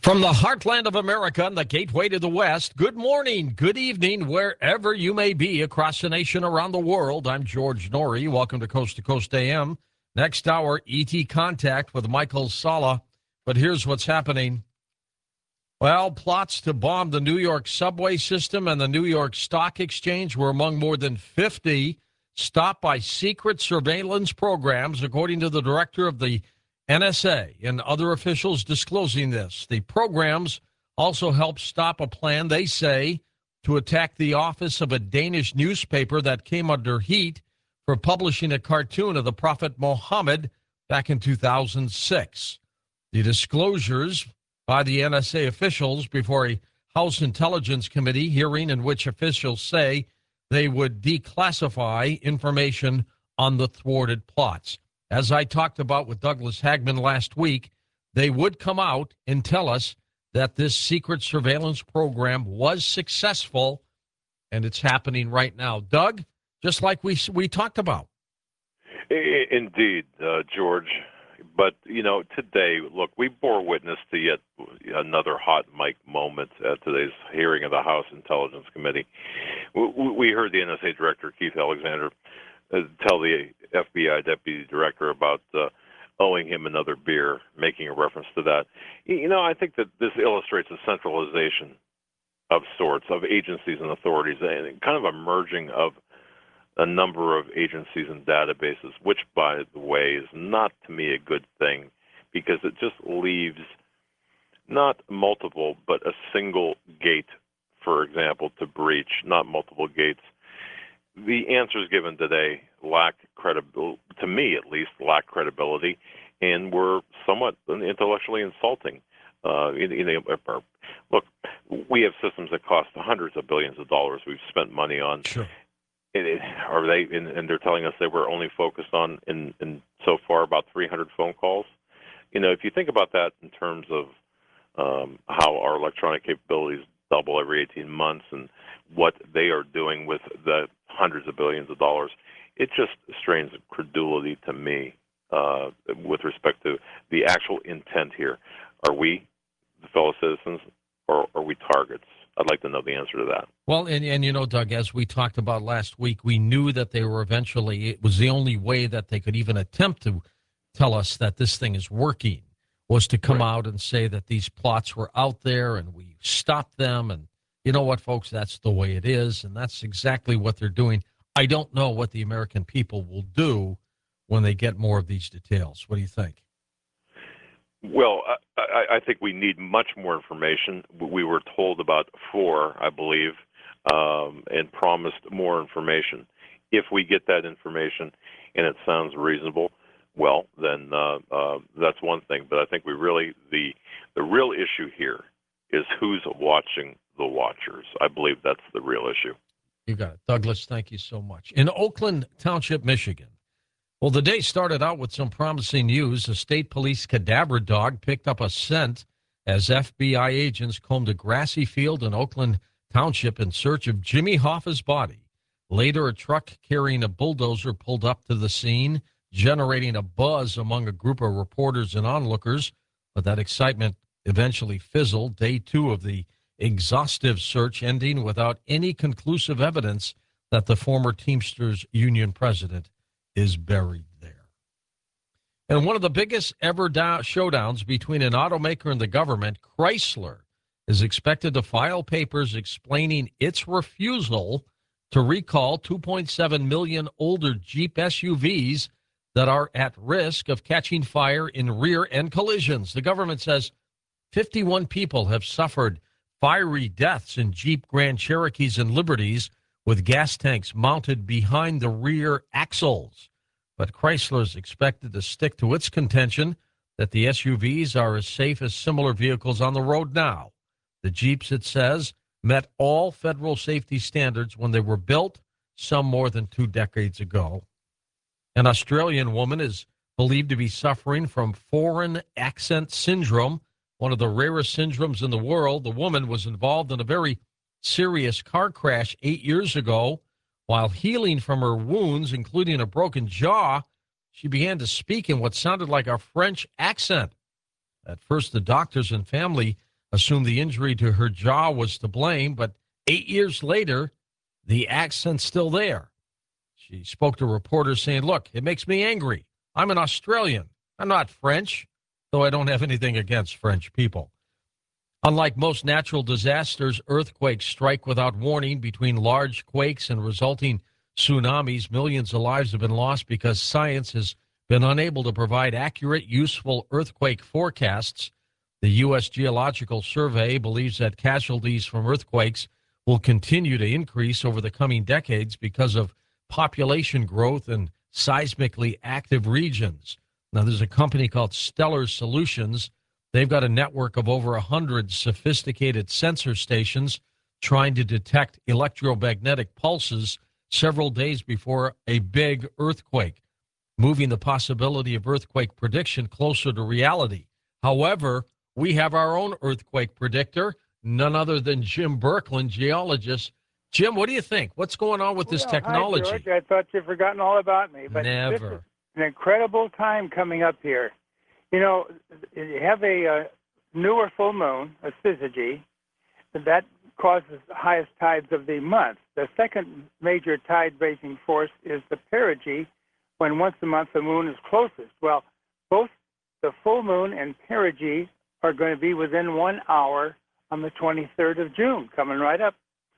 From the heartland of America and the gateway to the West, good morning, good evening, wherever you may be across the nation, around the world. I'm George Norrie. Welcome to Coast AM. Next hour, ET Contact with Michael Salla. But here's what's happening. Well, plots to bomb the New York subway system and the New York Stock Exchange were among more than 50 stopped by secret surveillance programs, according to the director of the NSA and other officials disclosing this. The programs also helped stop a plan, they say, to attack the office of a Danish newspaper that came under heat for publishing a cartoon of the Prophet Muhammad back in 2006. The disclosures by the NSA officials before a House Intelligence Committee hearing in which officials say they would declassify information on the thwarted plots. As I talked about with Douglas Hagman last week, they would come out and tell us that this secret surveillance program was successful, and it's happening right now. Doug, just like we talked about. Indeed, George. But, today, look, we bore witness to yet another hot mic moment at today's hearing of the House Intelligence Committee. We heard the NSA Director, Keith Alexander, tell the FBI Deputy Director about owing him another beer, making a reference to that. I think that this illustrates a centralization of sorts of agencies and authorities and kind of a merging of a number of agencies and databases, which, by the way, is not, to me, a good thing because it just leaves not multiple, but a single gate, for example, to breach, not multiple gates. The answers given today lack credibility, to me at least, lack credibility, and were somewhat intellectually insulting. Look, we have systems that cost hundreds of billions of dollars we've spent money on. Sure. And they're telling us they were only focused on, in so far, about 300 phone calls. If you think about that in terms of how our electronic capabilities double every 18 months and what they are doing with the hundreds of billions of dollars, it just strains credulity to me with respect to the actual intent here. Are we the fellow citizens, or are we targets? I'd like to know the answer to that. Well, and Doug, as we talked about last week, we knew that they were eventually, it was the only way that they could even attempt to tell us that this thing is working, was to come out and say that these plots were out there and we stopped them. And you know what, folks, that's the way it is. And that's exactly what they're doing. I don't know what the American people will do when they get more of these details. What do you think? Well, I think we need much more information. We were told about 4, I believe, and promised more information. If we get that information and it sounds reasonable, well, then that's one thing. But I think we really, the real issue here is who's watching the watchers. I believe that's the real issue. You got it. Douglas, thank you so much. In Oakland Township, Michigan, well, the day started out with some promising news. A state police cadaver dog picked up a scent as FBI agents combed a grassy field in Oakland Township in search of Jimmy Hoffa's body. Later, a truck carrying a bulldozer pulled up to the scene, generating a buzz among a group of reporters and onlookers. But that excitement eventually fizzled. Day 2 of the exhaustive search ending without any conclusive evidence that the former Teamsters Union president is buried there. And one of the biggest ever showdowns between an automaker and the government, Chrysler, is expected to file papers explaining its refusal to recall 2.7 million older Jeep SUVs that are at risk of catching fire in rear-end collisions. The government says 51 people have suffered fiery deaths in Jeep Grand Cherokees and Liberties with gas tanks mounted behind the rear axles. But Chrysler is expected to stick to its contention that the SUVs are as safe as similar vehicles on the road now. The Jeeps, it says, met all federal safety standards when they were built, some more than 2 decades ago. An Australian woman is believed to be suffering from foreign accent syndrome, one of the rarest syndromes in the world. The woman was involved in a very serious car crash 8 years ago. While healing from her wounds, including a broken jaw, she began to speak in what sounded like a French accent. At first, the doctors and family assumed the injury to her jaw was to blame, but 8 years later, the accent's still there. She spoke to reporters saying, "Look, it makes me angry. I'm an Australian. I'm not French, though I don't have anything against French people." Unlike most natural disasters, earthquakes strike without warning. Between large quakes and resulting tsunamis, millions of lives have been lost because science has been unable to provide accurate, useful earthquake forecasts. The U.S. Geological Survey believes that casualties from earthquakes will continue to increase over the coming decades because of population growth in seismically active regions. Now, there's a company called Stellar Solutions. They've got a network of over 100 sophisticated sensor stations trying to detect electromagnetic pulses several days before a big earthquake, moving the possibility of earthquake prediction closer to reality. However, we have our own earthquake predictor, none other than Jim Birkeland, geologist. Jim, what do you think? What's going on with this technology? Hi, George. I thought you'd forgotten all about me. But This is an incredible time coming up here. You know, you have a newer full moon, a syzygy, that causes the highest tides of the month. The second major tide-raising force is the perigee, when once a month the moon is closest. Well, both the full moon and perigee are going to be within 1 hour on the 23rd of June, coming right up.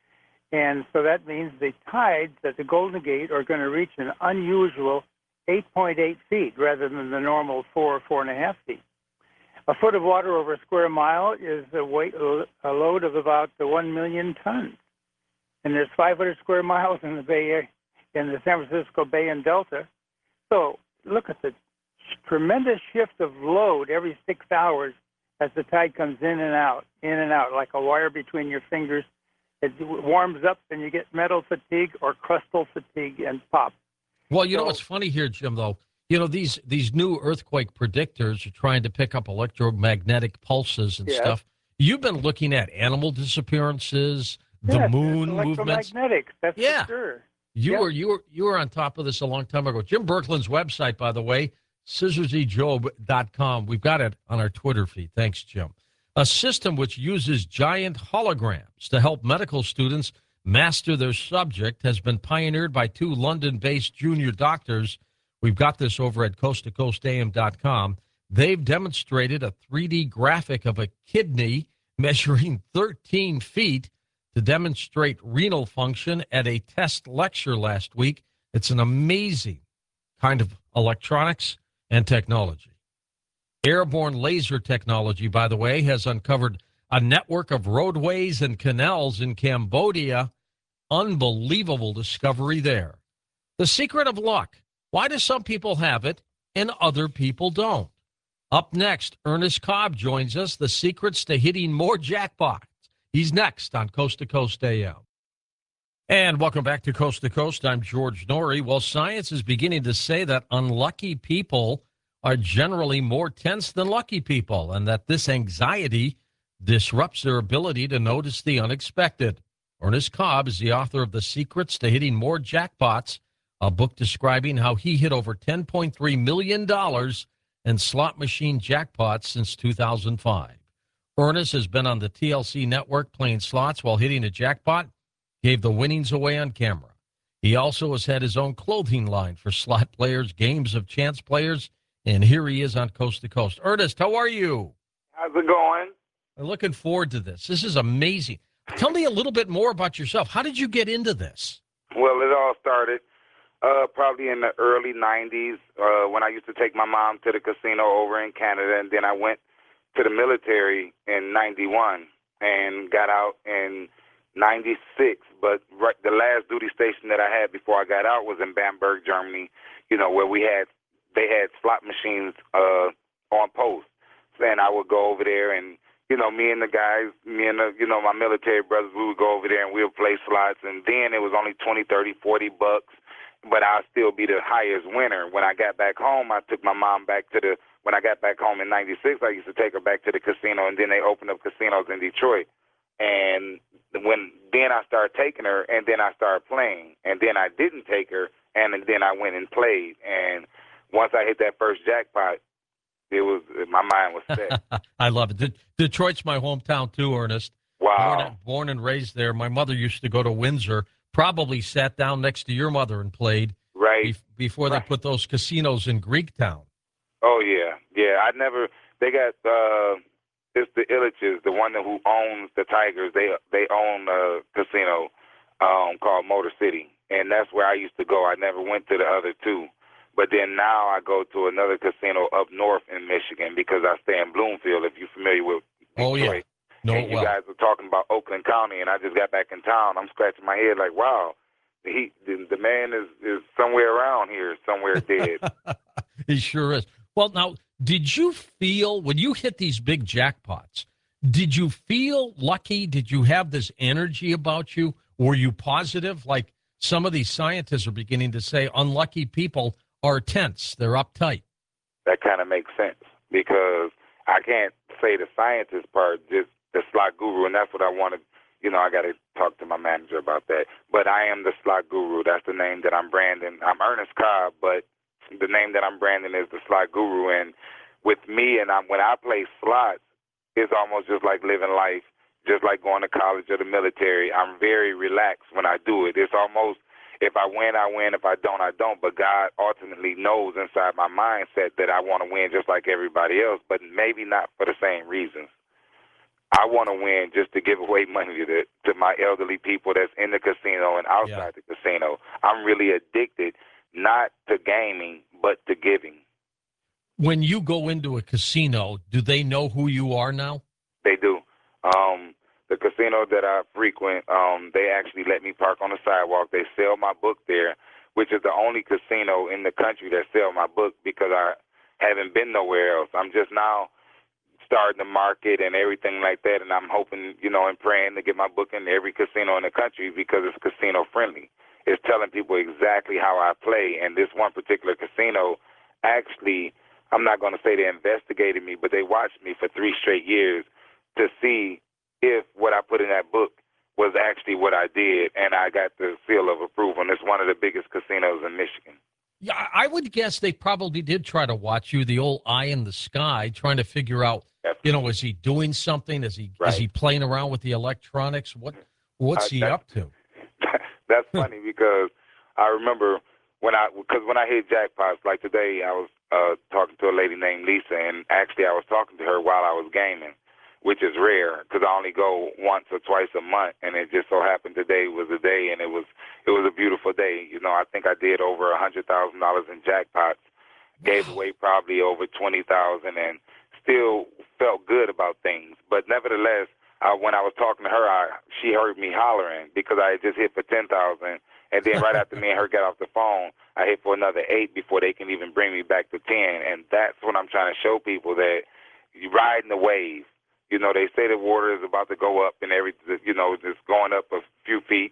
And so that means the tides at the Golden Gate are going to reach an unusual 8.8 feet rather than the normal 4.5 feet. A foot of water over a square mile is a load of about 1 million tons. And there's 500 square miles in the Bay Area, in the San Francisco Bay and Delta. So look at the tremendous shift of load every 6 hours as the tide comes in and out, like a wire between your fingers. It warms up and you get metal fatigue or crustal fatigue and pop. Well, you know what's funny here, Jim, though? You know, these new earthquake predictors are trying to pick up electromagnetic pulses and stuff. You've been looking at animal disappearances, the moon movements. Electromagnetics, that's for sure. You were on top of this a long time ago. Jim Birkeland's website, by the way, scissorsyjob.com. We've got it on our Twitter feed. Thanks, Jim. A system which uses giant holograms to help medical students master their subject has been pioneered by two London-based junior doctors. We've got this over at coasttocoastam.com. They've demonstrated a 3D graphic of a kidney measuring 13 feet to demonstrate renal function at a test lecture last week. It's an amazing kind of electronics and technology. Airborne laser technology, by the way, has uncovered a network of roadways and canals in Cambodia. Unbelievable discovery there. The secret of luck. Why do some people have it and other people don't? Up next, Ernest Cobb joins us, the secrets to hitting more jackpots. He's next on Coast to Coast AM. And welcome back to Coast to Coast. I'm George Noory. Well, science is beginning to say that unlucky people are generally more tense than lucky people, and that this anxiety disrupts their ability to notice the unexpected. Ernest Cobb is the author of The Secrets to Hitting More Jackpots, a book describing how he hit over $10.3 million in slot machine jackpots since 2005. Ernest has been on the TLC network playing slots while hitting a jackpot, gave the winnings away on camera. He also has had his own clothing line for slot players, games of chance players, and here he is on Coast to Coast. Ernest, how are you? How's it going? I'm looking forward to this. This is amazing. Tell me a little bit more about yourself. How did you get into this? Well, it all started probably in the early 90s when I used to take my mom to the casino over in Canada, and then I went to the military in 91 and got out in 96. But the last duty station that I had before I got out was in Bamberg, Germany, you know, where they had slot machines on post. And I would go over there and, you know, me and the guys, my military brothers, we would go over there and we would play slots. And then it was only 20, 30, 40 bucks, but I'd still be the highest winner. When I got back home, I took my mom when I got back home in 96, I used to take her back to the casino, and then they opened up casinos in Detroit. And then I started taking her, and then I started playing. And then I didn't take her, and then I went and played. And once I hit that first jackpot, my mind was set. I love it. Detroit's my hometown too, Ernest. Wow. Born and raised there. My mother used to go to Windsor. Probably sat down next to your mother and played. Right. Before they put those casinos in Greektown. Oh yeah. They got it's the Illiches, the one who owns the Tigers. They own a casino called Motor City, and that's where I used to go. I never went to the other two. But then now I go to another casino up north in Michigan because I stay in Bloomfield, if you're familiar with Detroit. Oh, yeah. And you guys were talking about Oakland County, and I just got back in town. I'm scratching my head like, wow, the man is somewhere around here, somewhere dead. He sure is. Well, now, did you feel, when you hit these big jackpots, did you feel lucky? Did you have this energy about you? Were you positive? Like some of these scientists are beginning to say, unlucky people are tense. They're uptight. That kind of makes sense because I can't say the scientist part, just the slot guru, and that's what I wanted. I got to talk to my manager about that. But I am the slot guru. That's the name that I'm branding. I'm Ernest Cobb, but the name that I'm branding is the slot guru. And with me, when I play slots, it's almost just like living life, just like going to college or the military. I'm very relaxed when I do it. It's almost, if I win, I win. If I don't, I don't. But God ultimately knows inside my mindset that I want to win just like everybody else, but maybe not for the same reasons. I want to win just to give away money to my elderly people that's in the casino and outside the casino. I'm really addicted, not to gaming, but to giving. When you go into a casino, do they know who you are now? They do. The casino that I frequent, they actually let me park on the sidewalk. They sell my book there, which is the only casino in the country that sell my book because I haven't been nowhere else. I'm just now starting the market and everything like that, and I'm hoping, and praying to get my book in every casino in the country because it's casino friendly. It's telling people exactly how I play, and this one particular casino, actually, I'm not going to say they investigated me, but they watched me for 3 straight years to see if what I put in that book was actually what I did, and I got the seal of approval. And it's one of the biggest casinos in Michigan. Yeah, I would guess they probably did try to watch you, the old eye in the sky, trying to figure out, is he doing something? Is he playing around with the electronics? What's he up to? That's funny because I remember when I hit jackpots, like today I was talking to a lady named Lisa, and actually I was talking to her while I was gaming, which is rare because I only go once or twice a month, and it just so happened today was the day, and it was a beautiful day. I think I did over $100,000 in jackpots, gave away probably over $20,000, and still felt good about things. But nevertheless, when I was talking to her, she heard me hollering because I had just hit for $10,000, and then right after me and her got off the phone, I hit for another 8 before they can even bring me back to 10. And that's what I'm trying to show people, that you riding the wave. They say the water is about to go up and it's going up a few feet.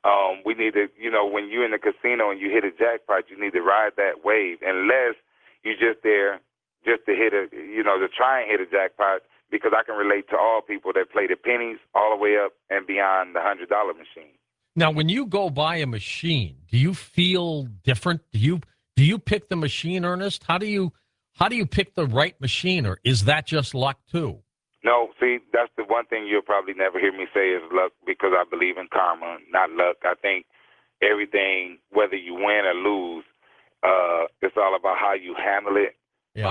We need to, when you're in the casino and you hit a jackpot, you need to ride that wave, unless you're just there just to hit to try and hit a jackpot, because I can relate to all people that play the pennies all the way up and beyond the $100 machine. Now, when you go buy a machine, do you feel different? Do you pick the machine, Ernest? How do you pick the right machine, or is that just luck too? No, see, that's the one thing you'll probably never hear me say is luck, because I believe in karma, not luck. I think everything, whether you win or lose, it's all about how you handle it. Yeah.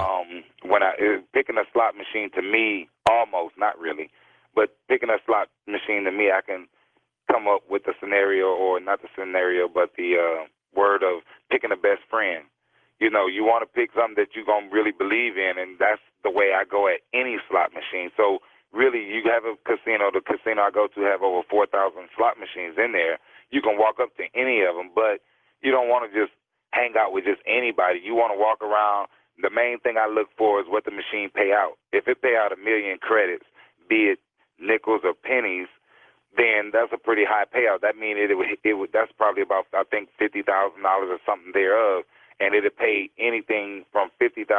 Picking a slot machine to me, almost, not really, but picking a slot machine to me, I can come up with the scenario, or not the scenario, but the word of picking a best friend. You want to pick something that you're going to really believe in, and that's the way I go at any slot machine. So really, you have a casino. The casino I go to have over 4,000 slot machines in there. You can walk up to any of them, but you don't want to just hang out with just anybody. You want to walk around. The main thing I look for is what the machine pay out. If it pay out 1 million credits, be it nickels or pennies, then that's a pretty high payout. That means that's probably about, I think, $50,000 or something thereof, and it'll pay anything from $50,000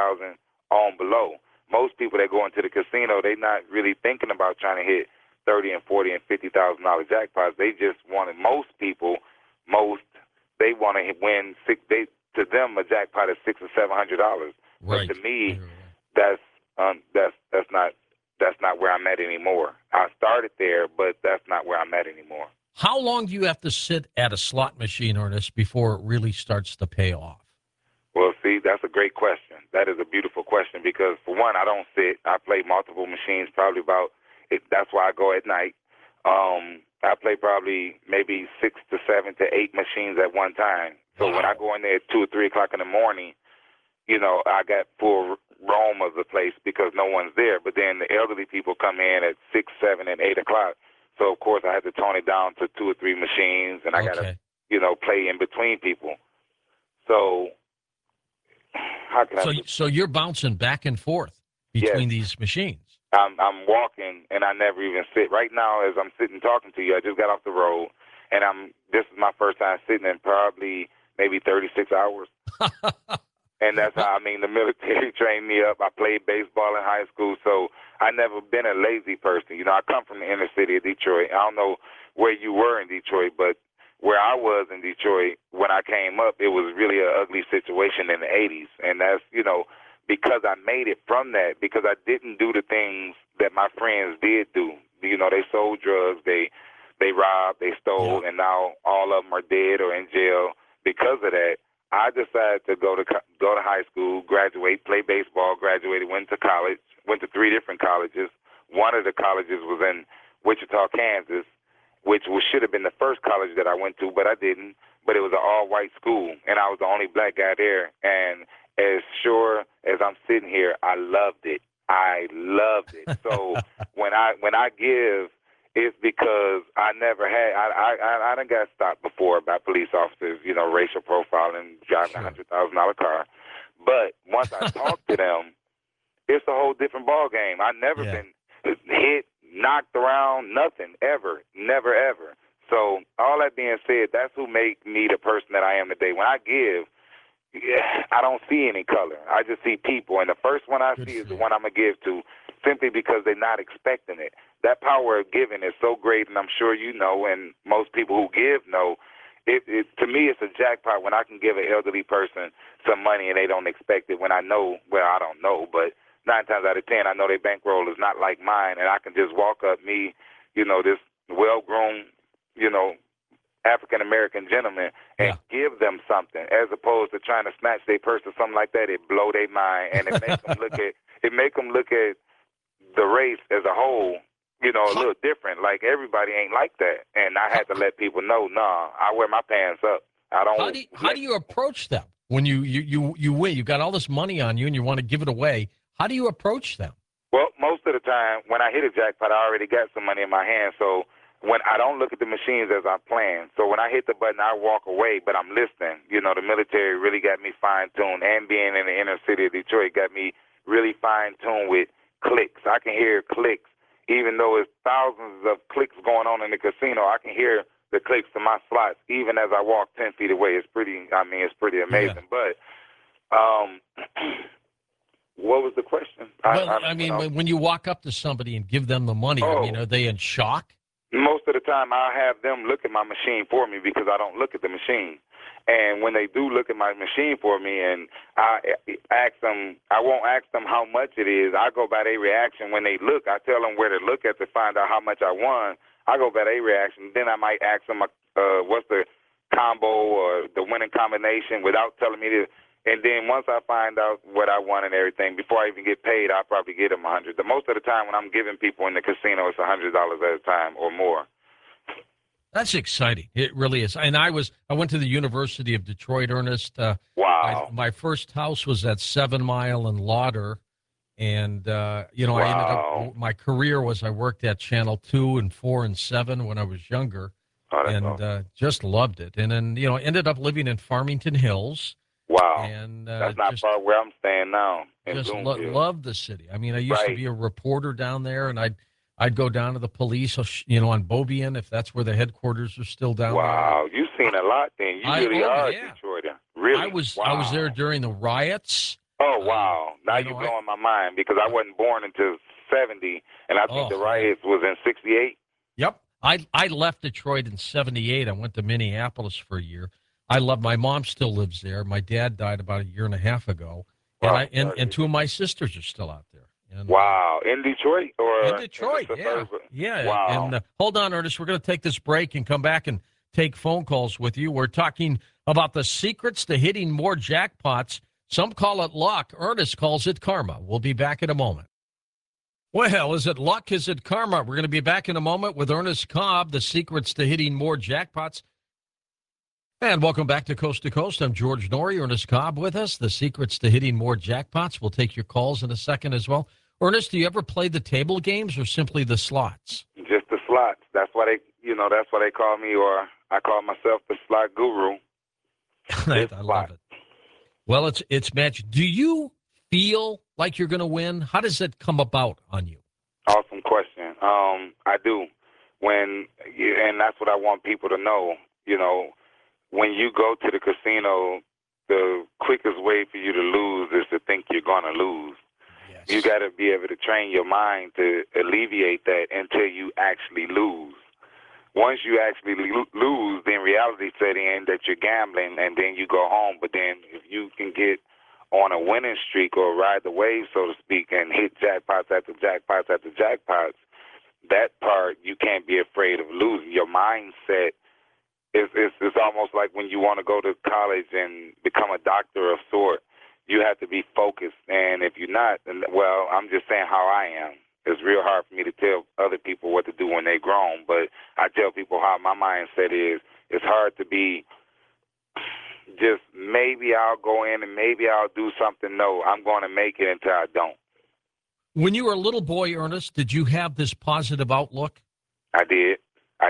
on below. Most people that go into the casino, they're not really thinking about trying to hit $30,000 and $40,000 and $50,000 jackpots. They just want to. They want to win to them a jackpot is $600 or $700. Right. But to me, that's not where I'm at anymore. I started there, but that's not where I'm at anymore. How long do you have to sit at a slot machine, Ernest, before it really starts to pay off? Well, see, that's a great question. That is a beautiful question because, for one, I don't sit. I play multiple machines, probably that's why I go at night. I play probably maybe 6 to 7 to 8 machines at one time. So when I go in there at 2 or 3 o'clock in the morning, I got full roam of the place because no one's there. But then the elderly people come in at 6, 7, and 8 o'clock. So, of course, I had to tone it down to 2 or 3 machines, and I got to, play in between people. So how can So you're bouncing back and forth between these machines. I'm walking, and I never even sit. Right now, as I'm sitting talking to you, I just got off the road, and this is my first time sitting in probably maybe 36 hours. And that's how, the military trained me up. I played baseball in high school, so I never been a lazy person. I come from the inner city of Detroit. I don't know where you were in Detroit, but where I was in Detroit when I came up, it was really an ugly situation in the 80s. And that's, because I made it from that, because I didn't do the things that my friends did do. They sold drugs, they robbed, they stole, and now all of them are dead or in jail because of that. I decided to go to high school, graduate, play baseball, graduated, went to college, went to 3 different colleges. One of the colleges was in Wichita, Kansas, which should have been the first college that I went to, but I didn't. But it was an all-white school, and I was the only black guy there. And as sure as I'm sitting here, I loved it. I loved it. So when I give, it's because I never had. I done got stopped before by police officers, racial profiling, driving a $100,000 car. But once I talk to them, it's a whole different ball game. I've never been hit, knocked around, nothing, ever, never, ever. So all that being said, that's who make me the person that I am today. When I give, I don't see any color. I just see people, and the first one I see is the one I'm going to give to, simply because they're not expecting it. That power of giving is so great, and I'm sure you know, and most people who give know, to me it's a jackpot when I can give an elderly person some money and they don't expect it, when I know, I don't know, but 9 times out of 10, I know their bankroll is not like mine, and I can just walk up, this well-grown, African-American gentleman, and give them something, as opposed to trying to snatch their purse or something like that. It blow their mind, and it makes them look at the race as a whole, a little different. Like, everybody ain't like that, and I had to let people know, I wear my pants up. I don't. How do you approach them when you win? You got all this money on you, and you want to give it away. How do you approach them? Well, most of the time, when I hit a jackpot, I already got some money in my hand, so when I don't look at the machines as I'm playing. So when I hit the button, I walk away, but I'm listening. The military really got me fine-tuned, and being in the inner city of Detroit got me really fine-tuned with clicks. I can hear clicks. Even though it's thousands of clicks going on in the casino, I can hear the clicks to my slots, even as I walk 10 feet away. It's pretty amazing. Yeah. But what was the question? When you walk up to somebody and give them the money, are they in shock? Most of the time, I have them look at my machine for me because I don't look at the machine. And when they do look at my machine for me, and I ask them, I won't ask them how much it is. I go by their reaction when they look. I tell them where to look at to find out how much I won. I go by their reaction. Then I might ask them what's the combo or the winning combination without telling me this. And then once I find out what I won and everything, before I even get paid, I'll probably get them $100. The most of the time when I'm giving people in the casino, it's $100 at a time or more. That's exciting. It really is. And I went to the University of Detroit, Ernest. Wow. My first house was at 7 Mile and Lauder. And, I ended up, my career was I worked at Channel 2 and 4 and 7 when I was younger. And just loved it. And then, ended up living in Farmington Hills. Wow. And that's not far where I'm staying now. Just love the city. I used to be a reporter down there, and I'd go down to the police, on Beaubien, if that's where the headquarters are still down there. Wow, you've seen a lot then. You really are a Detroiter. Really? I was there during the riots. Oh, wow. Now you're blowing my mind because I wasn't born until 70, and I think the riots was in 68. Yep. I left Detroit in 78. I went to Minneapolis for a year. I love my mom still lives there. My dad died about a year and a half ago. And two of my sisters are still out there. And, wow. In Detroit? In Detroit, yeah. Yeah. Wow. And hold on, Ernest. We're going to take this break and come back and take phone calls with you. We're talking about the secrets to hitting more jackpots. Some call it luck. Ernest calls it karma. We'll be back in a moment. Well, is it luck? Is it karma? We're going to be back in a moment with Ernest Cobb, the secrets to hitting more jackpots. And welcome back to Coast. I'm George Noory. Ernest Cobb with us, the secrets to hitting more jackpots. We'll take your calls in a second as well. Ernest, do you ever play the table games or simply the slots? Just the slots. That's why they call me, or I call myself the slot guru. I love it. Well, it's match. Do you feel like you're going to win? How does it come about on you? Awesome question. I do. And that's what I want people to know. When you go to the casino, the quickest way for you to lose is to think you're going to lose. Yes. You got to be able to train your mind to alleviate that until you actually lose. Once you actually lose, then reality set in that you're gambling, and then you go home. But then if you can get on a winning streak or ride the wave, so to speak, and hit jackpots after jackpots after jackpots, that part you can't be afraid of losing. Your mindset it's almost like when you want to go to college and become a doctor of sort. You have to be focused, and if you're not, well, I'm just saying how I am. It's real hard for me to tell other people what to do when they're grown, but I tell people how my mindset is. It's hard to be just maybe I'll go in and maybe I'll do something. No, I'm going to make it until I don't. When you were a little boy, Ernest, did you have this positive outlook? I did.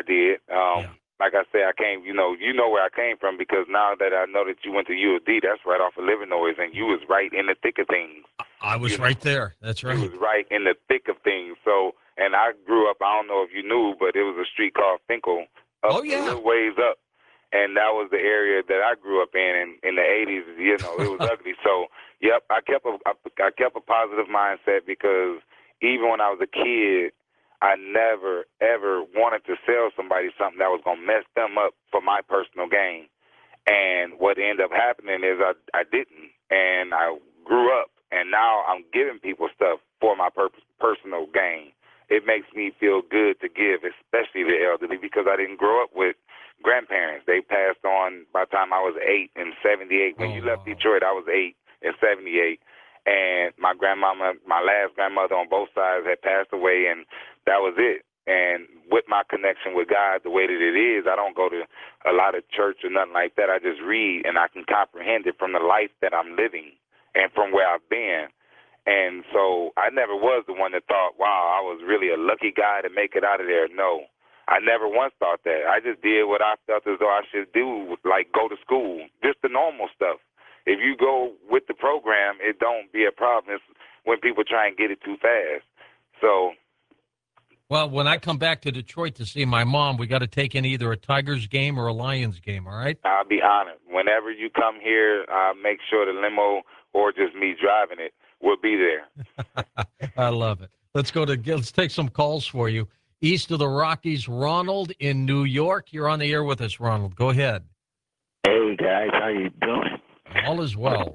Like I said, I came, you know where I came from, because now that I know that you went to U of D, that's right off of Livernois, and you was right in the thick of things. I was right there. That's right. You was right in the thick of things. So, and I grew up, I don't know if you knew, but it was a street called Finkel. A little ways up. And that was the area that I grew up in the 80s. It was ugly. So, yep, I kept a positive mindset, because even when I was a kid, I never, ever wanted to sell somebody something that was going to mess them up for my personal gain. And what ended up happening is I didn't. And I grew up, and now I'm giving people stuff for my personal gain. It makes me feel good to give, especially the elderly, because I didn't grow up with grandparents. They passed on by the time I was 8 in 78. When you left Detroit, I was 8 in 78. And my grandmama, my last grandmother on both sides, had passed away, and that was it. And with my connection with God, the way that it is, I don't go to a lot of church or nothing like that. I just read, and I can comprehend it from the life that I'm living and from where I've been. And so I never was the one that thought, wow, I was really a lucky guy to make it out of there. No, I never once thought that. I just did what I felt as though I should do, like go to school, just the normal stuff. If you go with the program, it don't be a problem. It's when people try and get it too fast. So, well, when I come back to Detroit to see my mom, we got to take in either a Tigers game or a Lions game, all right? I'll be honored. Whenever you come here, make sure the limo or just me driving it will be there. I love it. Let's take some calls for you. East of the Rockies, Ronald in New York. You're on the air with us, Ronald. Go ahead. Hey, guys. How you doing? All is well.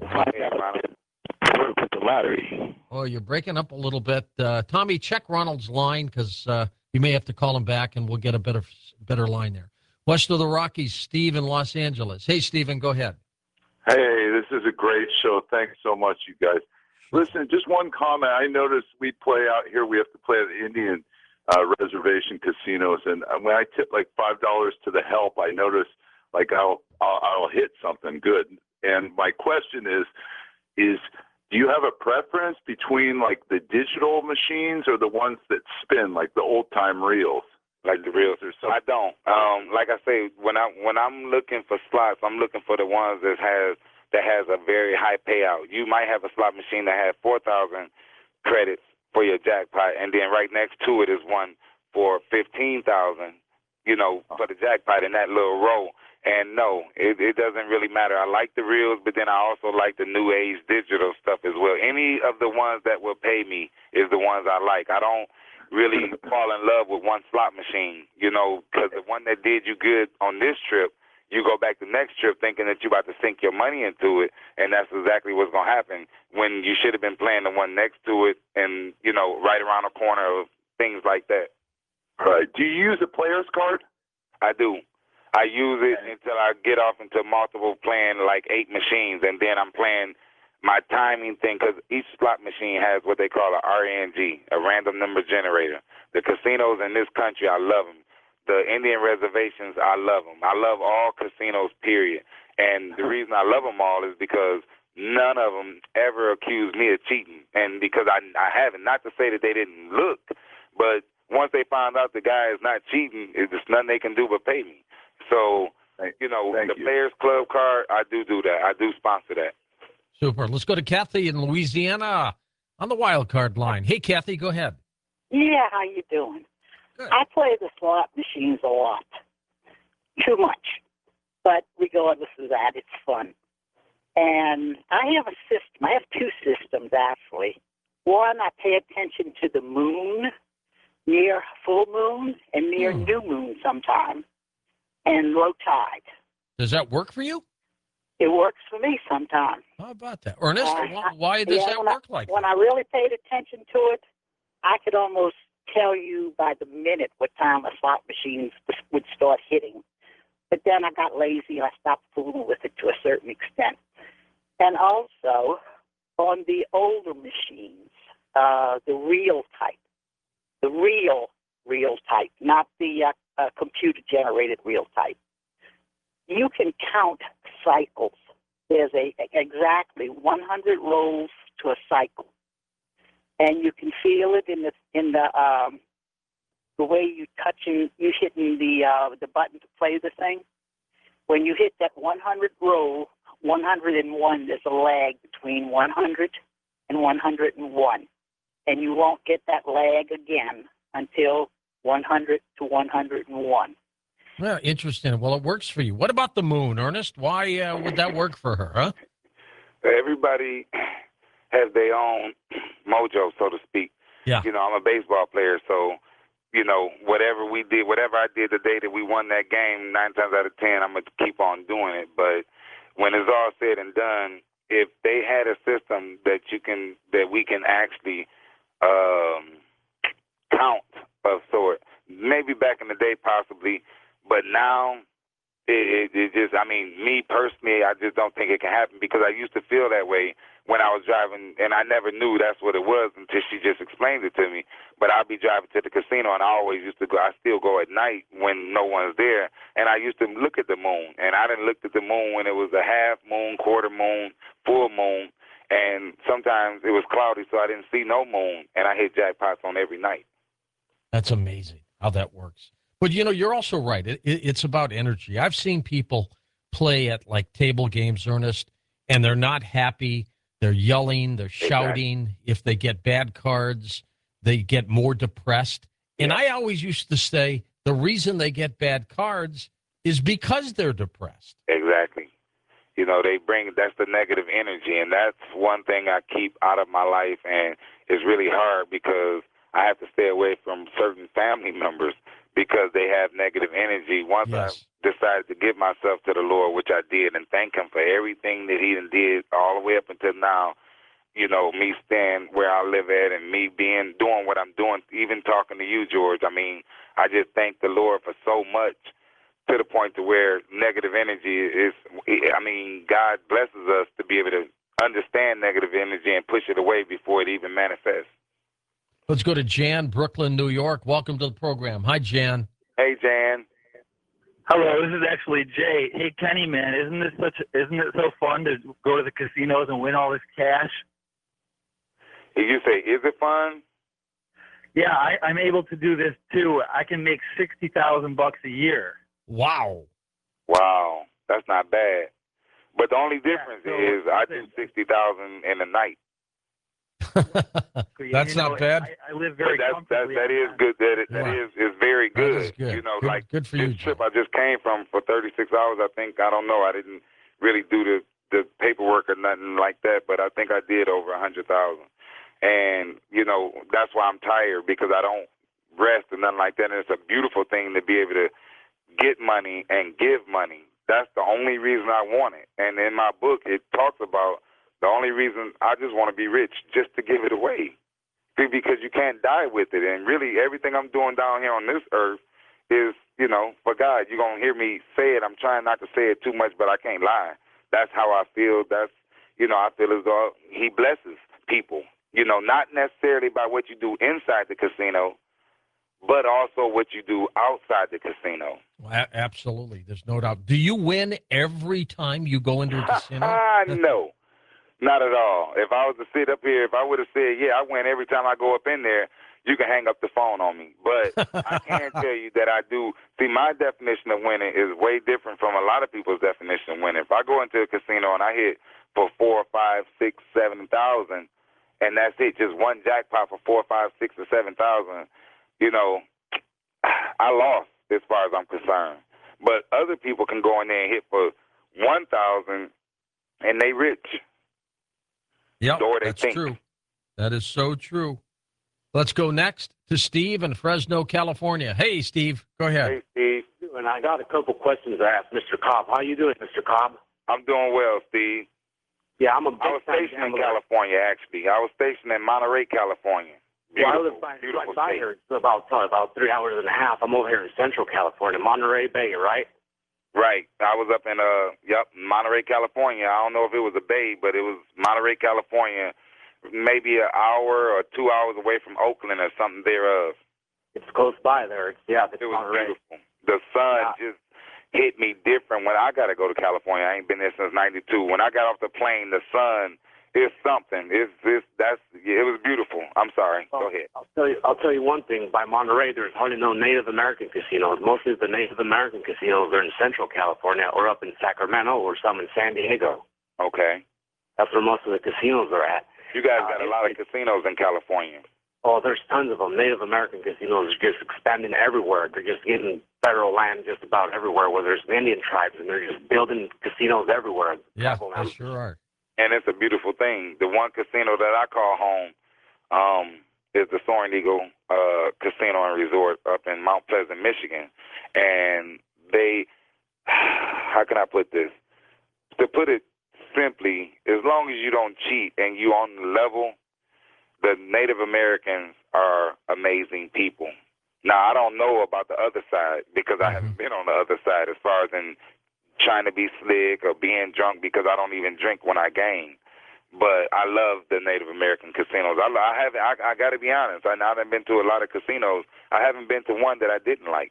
Work with the lottery. Oh, you're breaking up a little bit. Tommy, check Ronald's line, because you may have to call him back, and we'll get a better line there. West of the Rockies, Steve in Los Angeles. Hey, Steven, go ahead. Hey, this is a great show. Thanks so much, you guys. Listen, just one comment. I noticed we play out here. We have to play at the Indian reservation casinos, and when I tip like $5 to the help, I notice like I'll hit something good. And my question is do you have a preference between like the digital machines or the ones that spin, like the old time reels? Like the reels or something? I don't. Like I say, when I'm looking for slots, I'm looking for the ones that has a very high payout. You might have a slot machine that has 4,000 credits for your jackpot, and then right next to it is one for 15,000, for the jackpot in that little row. And no, it doesn't really matter. I like the reels, but then I also like the new age digital stuff as well. Any of the ones that will pay me is the ones I like. I don't really fall in love with one slot machine, because the one that did you good on this trip, you go back the next trip thinking that you're about to sink your money into it, and that's exactly what's going to happen when you should have been playing the one next to it and, right around the corner of things like that. Right. Do you use a player's card? I do. I use it until I get off into multiple playing like 8 machines, and then I'm playing my timing thing because each slot machine has what they call a RNG, a random number generator. The casinos in this country, I love them. The Indian reservations, I love them. I love all casinos, period. And the reason I love them all is because none of them ever accused me of cheating. And because I haven't, not to say that they didn't look, but once they found out the guy is not cheating, there's nothing they can do but pay me. So, the Players Club card, I do that. I do sponsor that. Super. Let's go to Kathy in Louisiana on the wild card line. Hey, Kathy, go ahead. Yeah, how you doing? Good. I play the slot machines a lot. Too much. But regardless of that, it's fun. And I have a system. I have 2 systems, actually. One, I pay attention to the moon, near full moon and near new moon sometime, and low tide. Does that work for you? It works for me sometimes. How about that? Ernest, why does that work like that? When I really paid attention to it, I could almost tell you by the minute what time the slot machines would start hitting. But then I got lazy and I stopped fooling with it to a certain extent. And also, on the older machines, the real type, not the computer-generated real type, you can count cycles. There's exactly 100 rolls to a cycle, and you can feel it in the way you hitting the button to play the thing. When you hit that 100 roll, 101, there's a lag between 100 and 101, and you won't get that lag again until 100 to 101. Well, interesting. Well, it works for you. What about the moon, Ernest? Why would that work for her, huh? Everybody has their own mojo, so to speak. Yeah. I'm a baseball player, so, whatever I did the day that we won that game, 9 times out of 10, I'm going to keep on doing it. But when it's all said and done, if they had a system that we can actually count of sort, maybe back in the day possibly, but now it just, me personally, I just don't think it can happen because I used to feel that way when I was driving, and I never knew that's what it was until she just explained it to me. But I'd be driving to the casino, and I always used to go. I still go at night when no one's there, and I used to look at the moon. And I didn't look at the moon when it was a half moon, quarter moon, full moon, and sometimes it was cloudy, so I didn't see no moon, and I hit jackpots on every night. That's amazing how that works. But, you're also right. It's about energy. I've seen people play at, like, table games, Ernest, and they're not happy. They're yelling. They're shouting. Exactly. If they get bad cards, they get more depressed. And I always used to say the reason they get bad cards is because they're depressed. Exactly. That's the negative energy, and that's one thing I keep out of my life, and it's really hard because I have to stay away from certain family members because they have negative energy. Once I decided to give myself to the Lord, which I did, and thank him for everything that he did all the way up until now, me staying where I live at and me doing what I'm doing, even talking to you, George. I just thank the Lord for so much to the point to where negative energy is, God blesses us to be able to understand negative energy and push it away before it even manifests. Let's go to Jan, Brooklyn, New York. Welcome to the program. Hi, Jan. Hey, Jan. Hello, this is actually Jay. Hey, Kenny, man, isn't it so fun to go to the casinos and win all this cash? Did you say, is it fun? Yeah, I'm able to do this too. I can make $60,000 a year. Wow, that's not bad. But the only difference is I do $60,000 in a night. That's not bad. I live very comfortably. That is good. That is very good. That is good. Good for this you, trip I just came from for 36 hours. I think, I don't know, I didn't really do the paperwork or nothing like that, but I think I did over 100,000. And that's why I'm tired, because I don't rest or nothing like that. And it's a beautiful thing to be able to get money and give money That's the only reason I want it. And in my book, it talks about the only reason I just want to be rich, just to give it away. See, because you can't die with it. And really, everything I'm doing down here on this earth is, you know, for God. You're going to hear me say it. I'm trying not to say it too much, but I can't lie. That's how I feel. That's, you know, I feel as though he blesses people. You know, not necessarily by what you do inside the casino, but also what you do outside the casino. Well, absolutely. There's no doubt. Do you win every time you go into a casino? No, not at all. If I was to sit up here, if I would have said, yeah, I win every time I go up in there, you can hang up the phone on me. But I can tell you that I do. See, my definition of winning is way different from a lot of people's definition of winning. If I go into a casino and I hit for 4, 5, 6, 7,000, and that's it, just one jackpot for 4, 5, 6, or 7,000, you know, I lost as far as I'm concerned. But other people can go in there and hit for 1,000, and they rich. Yep, that's true. That is so true. Let's go next to Steve in Fresno, California. Hey, Steve, go ahead. Hey, Steve. And I got a couple questions to ask Mr. Cobb. How you doing, Mr. Cobb? I'm doing well, Steve. Yeah, I was stationed in California, actually. I was stationed in Monterey, California. Well, I live right by here. It's about 3 hours and a half. I'm over here in Central California, Monterey Bay, right? Right. I was up in Monterey, California. I don't know if it was a bay, but it was Monterey, California, maybe an hour or 2 hours away from Oakland or something thereof. It's close by there. It was Monterey. Beautiful. The sun just hit me different when I got to go to California. I ain't been there since '92. When I got off the plane, the sun is something. It was beautiful. I'm sorry. Go ahead. I'll tell you one thing. By Monterey, there's hardly no Native American casinos. Most of the Native American casinos are in Central California or up in Sacramento or some in San Diego. Okay. That's where most of the casinos are at. You guys got a lot of casinos in California. Oh, there's tons of them. Native American casinos are just expanding everywhere. They're just getting federal land just about everywhere, where there's Indian tribes, and they're just building casinos everywhere. Yeah, they sure are. And it's a beautiful thing. The one casino that I call home is the Soaring Eagle Casino and Resort up in Mount Pleasant, Michigan. And they, how can I put this? To put it simply, as long as you don't cheat and you on the level, the Native Americans are amazing people. Now, I don't know about the other side because I haven't been on the other side as far as in trying to be slick or being drunk, because I don't even drink when I game. But I love the Native American casinos. I got to be honest. I haven't been to a lot of casinos. I haven't been to one that I didn't like.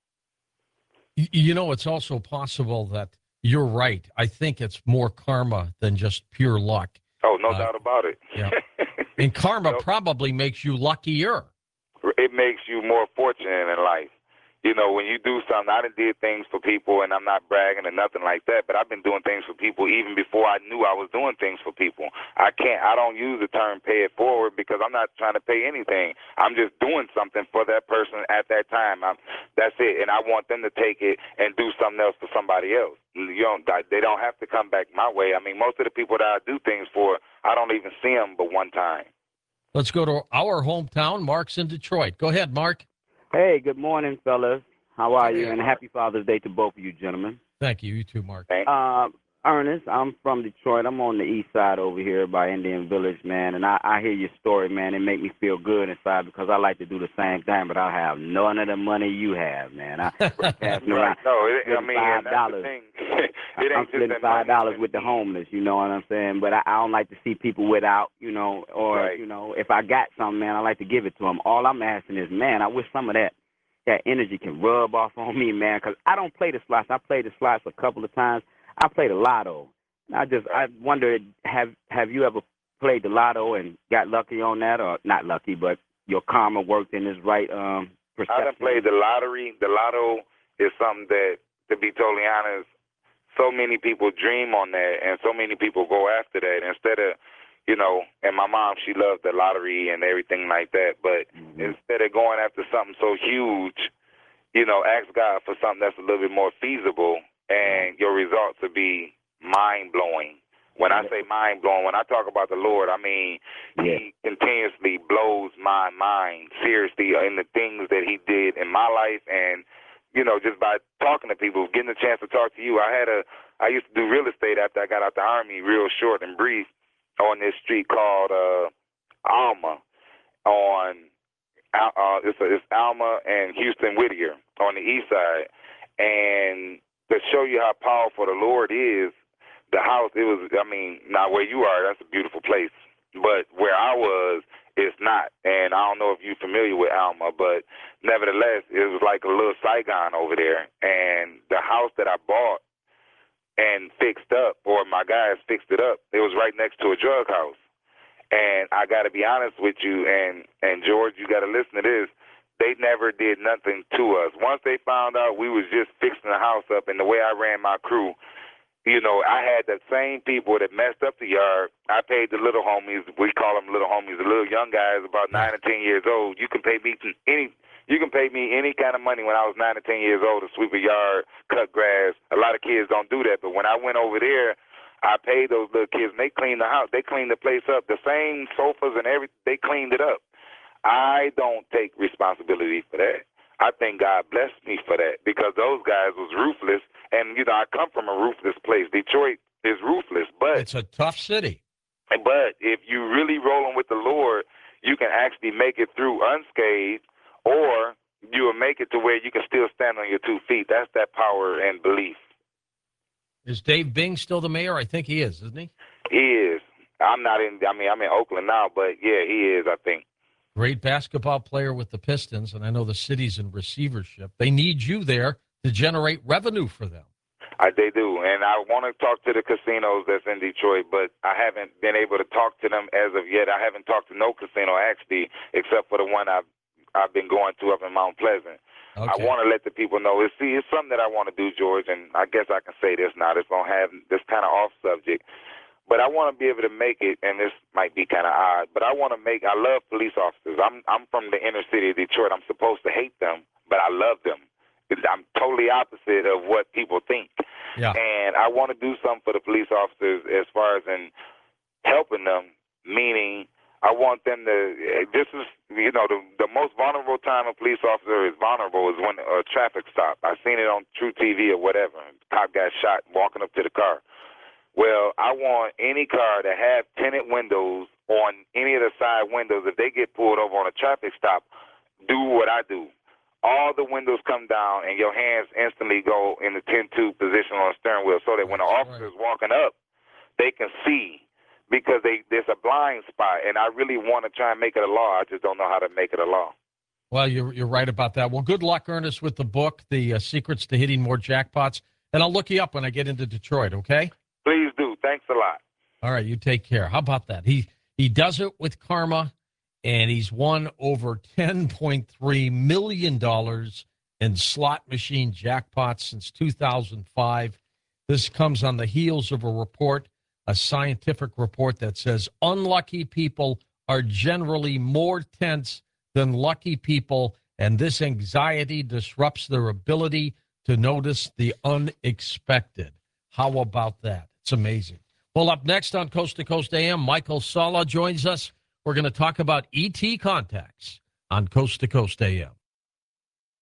You know, it's also possible that you're right. I think it's more karma than just pure luck. Oh, no doubt about it. Yeah. And karma probably makes you luckier. It makes you more fortunate in life. You know, when you do something, I done did things for people, and I'm not bragging or nothing like that, but I've been doing things for people even before I knew I was doing things for people. I don't use the term pay it forward, because I'm not trying to pay anything. I'm just doing something for that person at that time. That's it. And I want them to take it and do something else for somebody else. They don't have to come back my way. I mean, most of the people that I do things for, I don't even see them but one time. Let's go to our hometown. Mark's in Detroit. Go ahead, Mark. Hey, good morning, fellas. How are you? And happy Father's Day to both of you, gentlemen. Thank you. You too, Mark. Ernest, I'm from Detroit. I'm on the east side over here by Indian Village, man. And I hear your story, man. It make me feel good inside, because I like to do the same thing, but I have none of the money you have, man. I'm splitting $5 with the homeless, you know what I'm saying? But I don't like to see people without, you know, or, you know, if I got something, man, I like to give it to them. All I'm asking is, man, I wish some of that energy can rub off on me, man, because I don't play the slots. I played the slots a couple of times. I played the lotto. I wonder, have you ever played the lotto and got lucky on that, or not lucky, but your karma worked in this right perception? I done played the lottery. The lotto is something that, to be totally honest, so many people dream on that, and so many people go after that instead of, you know, and my mom, she loved the lottery and everything like that, but instead of going after something so huge, you know, ask God for something that's a little bit more feasible, and your results will be mind-blowing. When I say mind-blowing, when I talk about the Lord, I mean He continuously blows my mind, seriously, in the things that He did in my life and just by talking to people, getting a chance to talk to you. I used to do real estate after I got out the Army, real short and brief, on this street called Alma it's Alma and Houston Whittier on the east side. And to show you how powerful the Lord is, the house, not where you are, that's a beautiful place. But where I was, it's not. And I don't know if you're familiar with Alma, but nevertheless, it was like a little Saigon over there. And the house that I bought and fixed up, or my guys fixed it up, it was right next to a drug house. And I got to be honest with you, and George, you got to listen to this. They never did nothing to us. Once they found out we was just fixing the house up, and the way I ran my crew, I had the same people that messed up the yard. I paid the little homies. We call them little homies. The little young guys, about 9 or 10 years old. You can pay me any kind of money when I was 9 or 10 years old to sweep a yard, cut grass. A lot of kids don't do that, but when I went over there, I paid those little kids, and they cleaned the house. They cleaned the place up. The same sofas and everything, they cleaned it up. I don't take responsibility for that. I think God blessed me for that because those guys was ruthless. And, I come from a ruthless place. Detroit is ruthless, but it's a tough city. But if you really rolling with the Lord, you can actually make it through unscathed, or you will make it to where you can still stand on your 2 feet. That's that power and belief. Is Dave Bing still the mayor? I think he is, isn't he? He is. I'm in Oakland now, but yeah, he is, I think. Great basketball player with the Pistons, and I know the city's in receivership. They need you there to generate revenue for them. They do, and I want to talk to the casinos that's in Detroit, but I haven't been able to talk to them as of yet. I haven't talked to no casino, actually, except for the one I've been going to up in Mount Pleasant. Okay. I want to let the people know. It's something that I want to do, George, and I guess I can say this now. It's going to have this kind of off subject. But I want to be able to make it, and this might be kind of odd, but I love police officers. I'm from the inner city of Detroit. I'm supposed to hate them, but I love them. I'm totally opposite of what people think. Yeah. And I want to do something for the police officers as far as in helping them, meaning I want them to, this is, the most vulnerable time a police officer is vulnerable is when a traffic stop. I seen it on True TV or whatever. The cop got shot walking up to the car. Well, I want any car to have tinted windows on any of the side windows. If they get pulled over on a traffic stop, do what I do. All the windows come down and your hands instantly go in the 10-2 position on the steering wheel so that when the officer's walking up, they can see because there's a blind spot. And I really want to try and make it a law. I just don't know how to make it a law. Well, you're right about that. Well, good luck, Ernest, with the book, The Secrets to Hitting More Jackpots. And I'll look you up when I get into Detroit, okay? Please do. Thanks a lot. All right, you take care. How about that? He does it with karma, and he's won over $10.3 million in slot machine jackpots since 2005. This comes on the heels of a scientific report that says unlucky people are generally more tense than lucky people, and this anxiety disrupts their ability to notice the unexpected. How about that? It's amazing. Well, up next on Coast to Coast AM, Michael Sala joins us. We're going to talk about ET contacts on Coast to Coast AM.